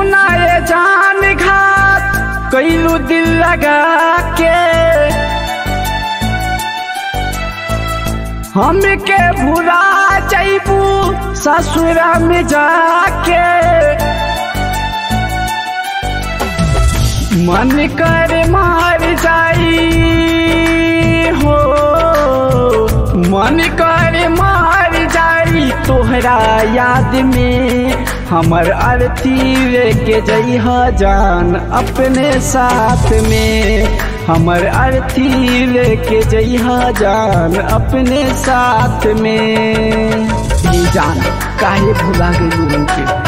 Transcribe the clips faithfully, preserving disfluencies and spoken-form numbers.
सुना ये जान घात कैलू दिल लगा के, हमके भुला जाइबू ससुरा में जाके। मन कर मार जाई हो, मन कर मार जाई तोहरा याद में। हमर अर्थी लेके जइहा जान अपने साथ में, हमर अर्थी लेके जइहा जान अपने साथ में। ये जान काहे भुला गई उनके।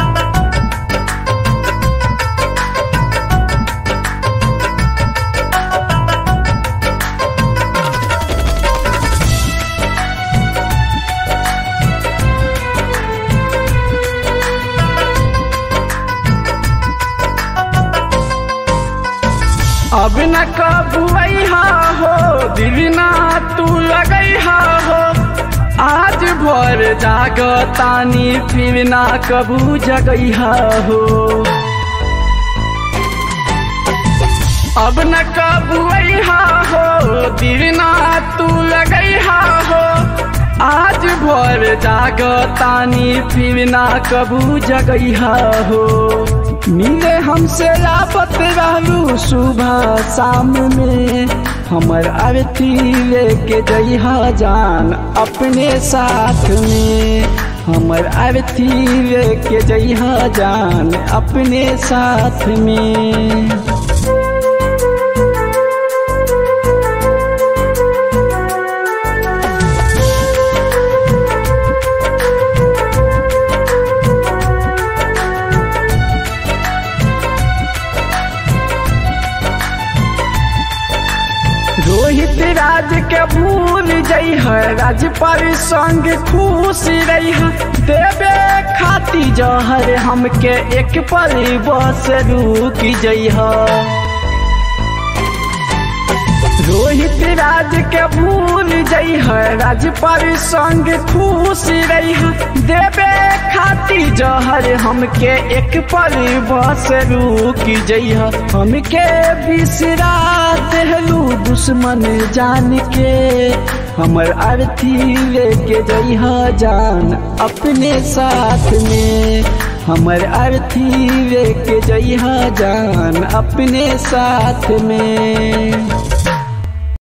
अब न कबुआ हो दिल ना तू लगैहा हो, आज भर जागतानी फिर ना कबू जगैहा हो। अब न कबुआ हो दिल ना तू लगैहा हो, आज भर जागतानी फिर ना कबू जगैहा हो। मिले हमसे लापत रहलू सुबह शाम में, हमर अर्थी लेके जइहा जान अपने साथ में, हमर अर्थी लेके जइहा जान अपने साथ में। रोहित राज के भूल जइह, राज पर संग खुश रही, देवे खाती जहर हमके एक पल बस रुक जइह। रोहित राज के भूल जइह, राज पर संग खुश रही, देवे खाती जहर हमके एक पल बस रुक जइह। हमके बिसरा देहलू दुश्मन जान के, हमर अर्थी लेके जइहा जान अपने साथ में, हमर अर्थी लेके जइहा जान अपने साथ में।